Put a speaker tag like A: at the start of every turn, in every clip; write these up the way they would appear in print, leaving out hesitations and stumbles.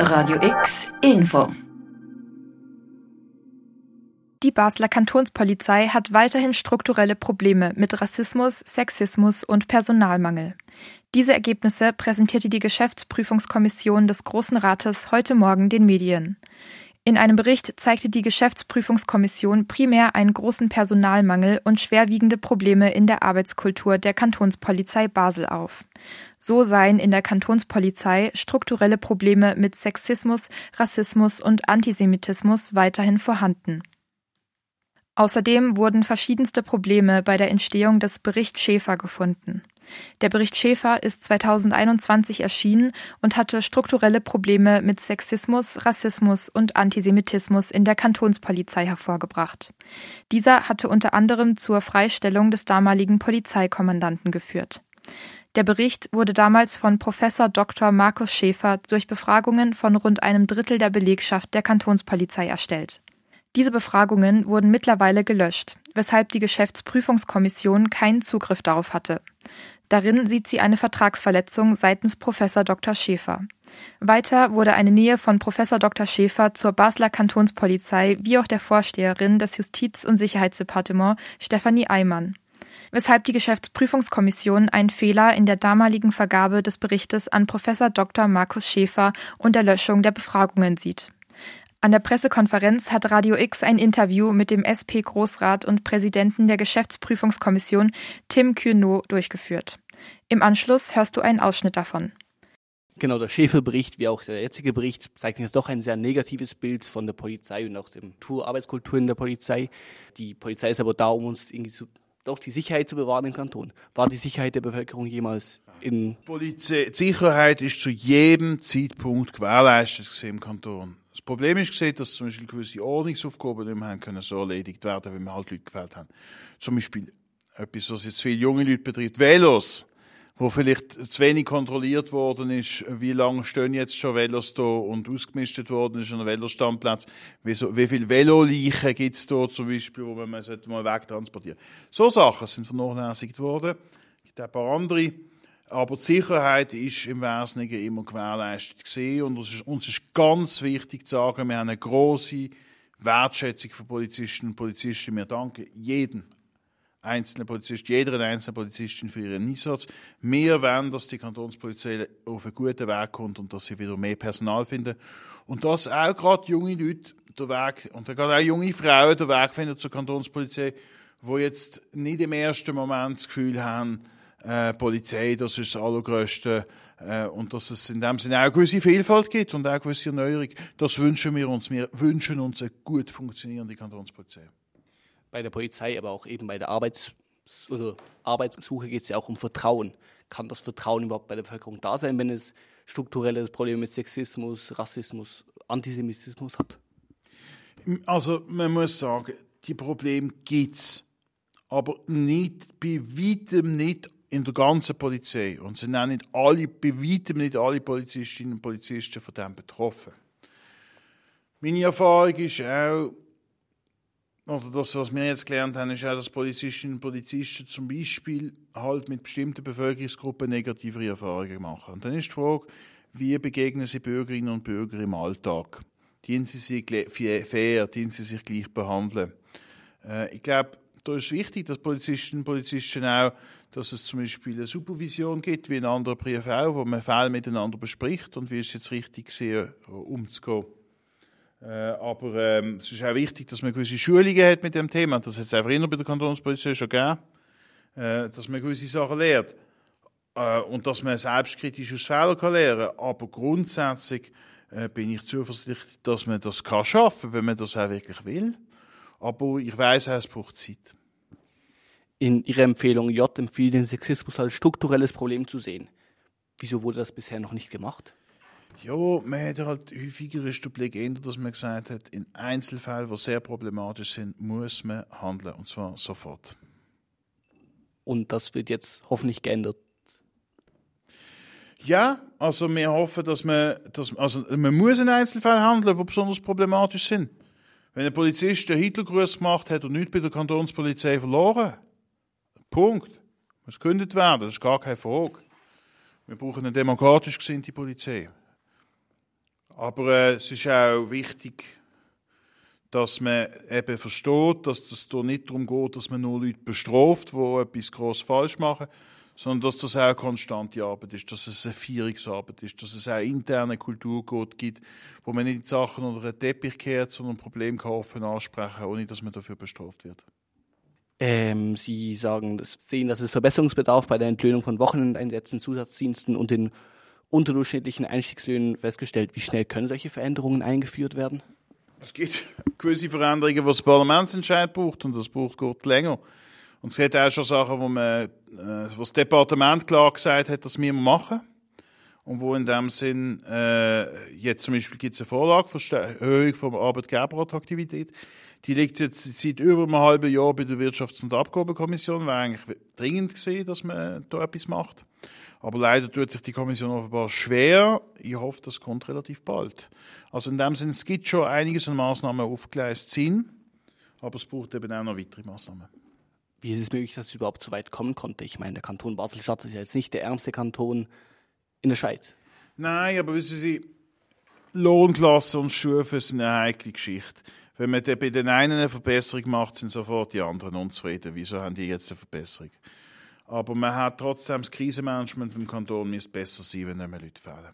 A: Radio X Info.
B: Die Basler Kantonspolizei hat weiterhin strukturelle Probleme mit Rassismus, Sexismus und Personalmangel. Diese Ergebnisse präsentierte die Geschäftsprüfungskommission des Großen Rates heute Morgen den Medien. In einem Bericht zeigte die Geschäftsprüfungskommission primär einen großen Personalmangel und schwerwiegende Probleme in der Arbeitskultur der Kantonspolizei Basel auf. So seien in der Kantonspolizei strukturelle Probleme mit Sexismus, Rassismus und Antisemitismus weiterhin vorhanden. Außerdem wurden verschiedenste Probleme bei der Entstehung des Bericht Schäfer gefunden. Der Bericht Schäfer ist 2021 erschienen und hatte strukturelle Probleme mit Sexismus, Rassismus und Antisemitismus in der Kantonspolizei hervorgebracht. Dieser hatte unter anderem zur Freistellung des damaligen Polizeikommandanten geführt. Der Bericht wurde damals von Professor Dr. Markus Schäfer durch Befragungen von rund einem Drittel der Belegschaft der Kantonspolizei erstellt. Diese Befragungen wurden mittlerweile gelöscht, weshalb die Geschäftsprüfungskommission keinen Zugriff darauf hatte. Darin sieht sie eine Vertragsverletzung seitens Professor Dr. Schäfer. Weiter wurde eine Nähe von Professor Dr. Schäfer zur Basler Kantonspolizei wie auch der Vorsteherin des Justiz- und Sicherheitsdepartements Stefanie Eimann, weshalb die Geschäftsprüfungskommission einen Fehler in der damaligen Vergabe des Berichtes an Professor Dr. Markus Schäfer und der Löschung der Befragungen sieht. An der Pressekonferenz hat Radio X ein Interview mit dem SP-Großrat und Präsidenten der Geschäftsprüfungskommission Tim Curneau durchgeführt. Im Anschluss hörst du einen Ausschnitt davon.
C: Genau, der Schäfer-Bericht, wie auch der jetzige Bericht, zeichnet jetzt doch ein sehr negatives Bild von der Polizei und auch der Arbeitskultur in der Polizei. Die Polizei ist aber da, um uns irgendwie doch die Sicherheit zu bewahren im Kanton. War die Sicherheit der Bevölkerung jemals in...
D: Die Sicherheit ist zu jedem Zeitpunkt gewährleistet im Kanton. Das Problem ist, dass zum Beispiel gewisse Ordnungsaufgaben nicht mehr können so erledigt werden, wie wir halt Leute gefällt haben. Zum Beispiel etwas, was jetzt viele junge Leute betrifft, Velos, wo vielleicht zu wenig kontrolliert worden ist, wie lange stehen jetzt schon Velos da und ausgemistet worden ist an einem Velostandplatz, wie viele Veloleichen gibt es da zum Beispiel, wo man mal wegtransportieren sollte. So Sachen sind vernachlässigt worden. Es gibt auch ein paar andere. Aber die Sicherheit ist im Wesentlichen immer gewährleistet gewesen. Und uns ist ganz wichtig zu sagen, wir haben eine grosse Wertschätzung für Polizistinnen und Polizisten. Wir danken jedem einzelnen Polizist, jeder einzelnen Polizistin für ihren Einsatz. Wir wollen, dass die Kantonspolizei auf einen guten Weg kommt und dass sie wieder mehr Personal finden. Und dass auch gerade junge Leute den Weg, und gerade auch junge Frauen den Weg finden zur Kantonspolizei, die jetzt nicht im ersten Moment das Gefühl haben, Polizei, das ist das Allergrößte, und dass es in dem Sinne auch eine gewisse Vielfalt gibt und auch eine gewisse Erneuerung. Das wünschen wir uns. Wir wünschen uns eine gut funktionierende Kantonspolizei.
C: Bei der Polizei, aber auch eben bei der Arbeitssuche geht es ja auch um Vertrauen. Kann das Vertrauen überhaupt bei der Bevölkerung da sein, wenn es strukturelle Probleme mit Sexismus, Rassismus, Antisemitismus hat?
D: Also man muss sagen, die Probleme gibt es, aber nicht, bei weitem nicht in der ganzen Polizei. Und sind auch nicht alle, bei weitem nicht alle Polizistinnen und Polizisten von dem betroffen. Meine Erfahrung ist auch, oder das, was wir jetzt gelernt haben, ist auch, dass Polizistinnen und Polizisten zum Beispiel halt mit bestimmten Bevölkerungsgruppen negativere Erfahrungen machen. Und dann ist die Frage, wie begegnen sie Bürgerinnen und Bürger im Alltag? Dienen sie sich fair, dienen sie sich gleich behandeln? Ich glaube, da ist es wichtig, dass Polizistinnen und Polizisten auch, dass es zum Beispiel eine Supervision gibt, wie in anderen Berufen auch, wo man Fälle miteinander bespricht und wie ist es jetzt richtig gesehen, umzugehen. Aber es ist auch wichtig, dass man gewisse Schulungen hat mit dem Thema. Das hat es einfach immer bei der Kantonspolizei schon gegeben, dass man gewisse Sachen lernt und dass man selbstkritisch aus Fehlern lernen kann. Aber grundsätzlich bin ich zuversichtlich, dass man das schaffen kann, wenn man das auch wirklich will. Aber ich weiss auch, es braucht Zeit.
C: In Ihrer Empfehlung J empfiehlt den Sexismus als strukturelles Problem zu sehen. Wieso wurde das bisher noch nicht gemacht?
D: Ja, man hat halt häufiger ist die Legende, dass man gesagt hat, in Einzelfällen, die sehr problematisch sind, muss man handeln, und zwar sofort.
C: Und das wird jetzt hoffentlich geändert?
D: Ja, also wir hoffen, dass man muss in Einzelfällen handeln, die besonders problematisch sind. Wenn ein Polizist den Hitlergruß gemacht hat und nichts bei der Kantonspolizei verloren, Punkt. Muss gekündigt werden, das ist gar keine Frage. Wir brauchen eine demokratisch gesinnte Polizei. aber es ist auch wichtig, dass man eben versteht, dass es hier nicht darum geht, dass man nur Leute bestraft, die etwas gross falsch machen, sondern dass das auch eine konstante Arbeit ist, dass es eine Führungsarbeit ist, dass es auch interne Kulturcode gibt, wo man nicht Sachen unter den Teppich kehrt, sondern Probleme offen ansprechen, ohne dass man dafür bestraft wird.
C: Sie sehen, dass es Verbesserungsbedarf bei der Entlöhnung von Wochenendeinsätzen, Zusatzdiensten und den unterdurchschnittlichen Einstiegslöhnen festgestellt. Wie schnell können solche Veränderungen eingeführt werden?
D: Es gibt gewisse Veränderungen, die das Parlamentsentscheid braucht, und das braucht gut länger. Und es gibt auch schon Sachen, wo das Departement klar gesagt hat, dass wir machen. Und wo in dem Sinn, jetzt zum Beispiel gibt es eine Vorlage für Erhöhung von Arbeitgeberattraktivität. Die liegt jetzt seit über einem halben Jahr bei der Wirtschafts- und Abgabenkommission. Wäre eigentlich dringend gewesen, dass man da etwas macht. Aber leider tut sich die Kommission offenbar schwer. Ich hoffe, das kommt relativ bald. Also in dem Sinne, es gibt schon einiges an Massnahmen aufgeleistet sind, aber es braucht eben auch noch weitere Massnahmen.
C: Wie ist es möglich, dass es überhaupt so weit kommen konnte? Ich meine, der Kanton Basel-Stadt ist ja jetzt nicht der ärmste Kanton in der Schweiz.
D: Nein, aber wissen Sie, Lohnklasse und Stufen sind eine heikle Geschichte. Wenn man bei den einen eine Verbesserung macht, sind sofort die anderen unzufrieden. Wieso haben die jetzt eine Verbesserung? Aber man hat trotzdem das Krisenmanagement im Kanton müsste besser sein, wenn nicht mehr Leute fehlen.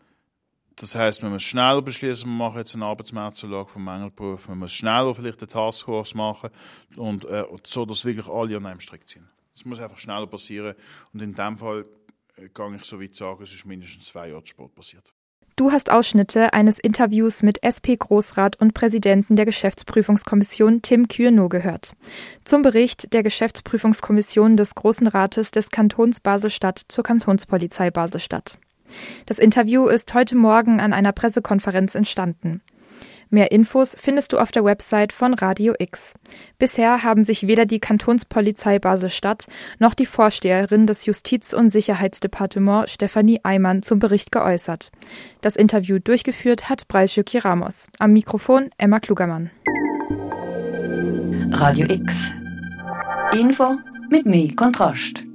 D: Das heisst, man muss schneller beschließen, wir machen jetzt eine Arbeitsmarktzulage vom Mängelberuf, man muss schneller vielleicht eine Taskforce machen und so, dass wirklich alle an einem Strick ziehen. Das muss einfach schneller passieren und in dem Fall kann ich so weit sagen, es ist mindestens 2 Jahre zu spät passiert.
B: Du hast Ausschnitte eines Interviews mit SP-Großrat und Präsidenten der Geschäftsprüfungskommission Tim Kürnow gehört. Zum Bericht der Geschäftsprüfungskommission des Großen Rates des Kantons Basel-Stadt zur Kantonspolizei Basel-Stadt. Das Interview ist heute Morgen an einer Pressekonferenz entstanden. Mehr Infos findest du auf der Website von Radio X. Bisher haben sich weder die Kantonspolizei Basel-Stadt noch die Vorsteherin des Justiz- und Sicherheitsdepartements Stefanie Eimann zum Bericht geäußert. Das Interview durchgeführt hat Brailsjuki Ramos. Am Mikrofon Emma Klugermann.
A: Radio X. Info mit mehr Kontrast.